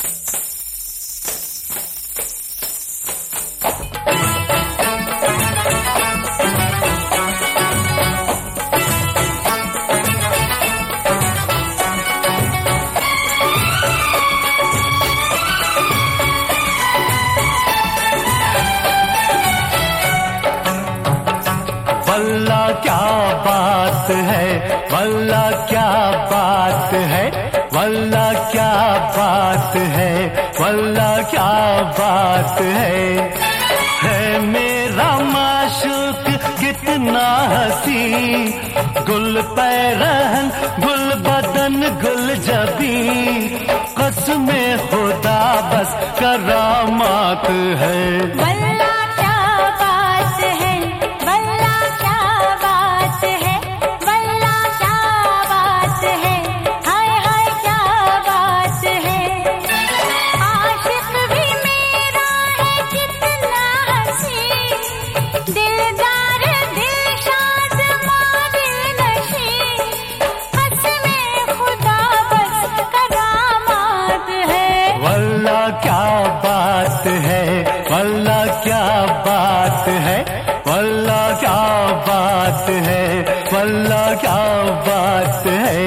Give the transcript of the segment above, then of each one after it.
वल्ला क्या बात है, वल्ला क्या बात है, वल्ला क्या बात है, वल्ला क्या बात है मेरा माशूक कितना हसी, गुल पैरहन गुल बदन गुल जबी, कसमे खुदा बस करामात है। वल्ला क्या बात है, वल्ला क्या बात है, वल्ला क्या बात है, हाय हाय क्या बात है। आशिक भी मेरा है कितना हसी, दिलदार दिलशाद दिलनशी, कसमे खुदा बस करामात है। वल्ला क्या बात है, वल्ला क्या बात है, वल्ला क्या बात है, वल्ला क्या बात है।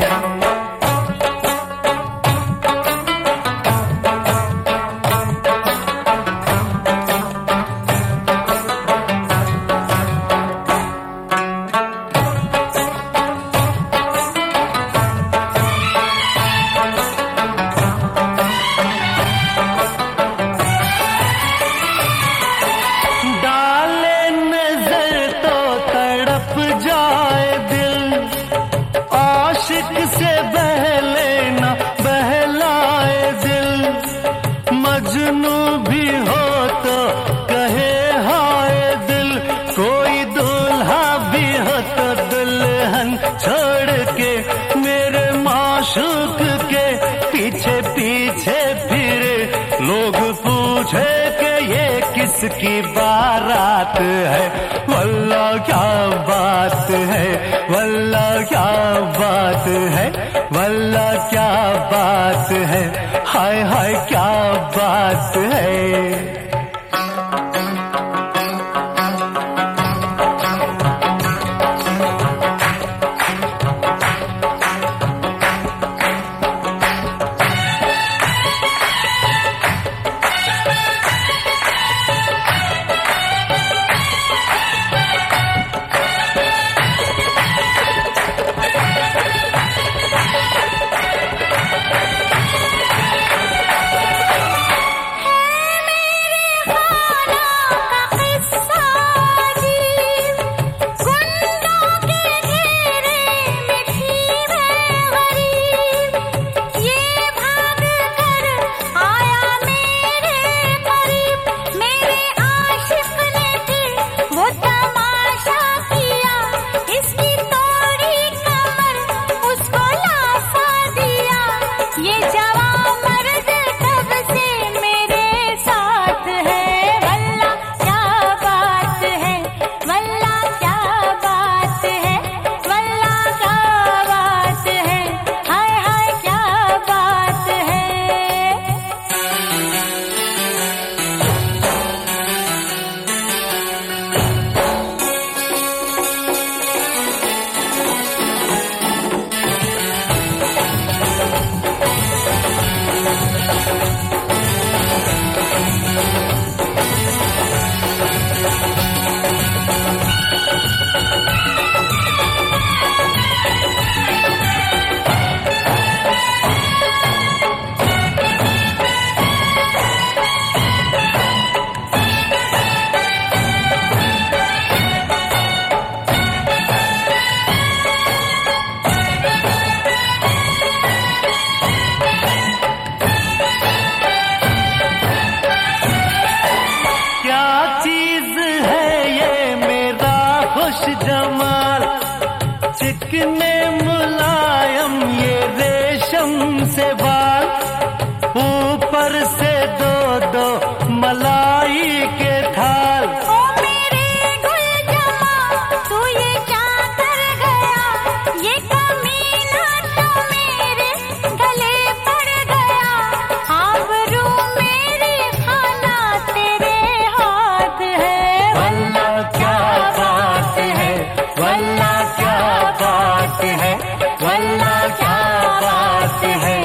से बहले न बहलाए दिल, मजनू भी हो तो कहे हाय दिल, कोई दूल्हा भी हो तो दुल्हन छोड़ के मेरे माशूक के पीछे पीछे फिरे, लोग पूछे कि ये किसकी बारात है। वल्ला क्या बात है, वल्ला क्या बात है, वल्ला क्या बात है, हाय हाय क्या बात है। जमाल चिकने मुलायम ये रेशम से बाल, ऊपर से दो दो मलाई के थाल। ओ मेरे गुल जमा तू ये क्या कर गया, ये कमीना तो मेरे गले पड़ गया। हाँ है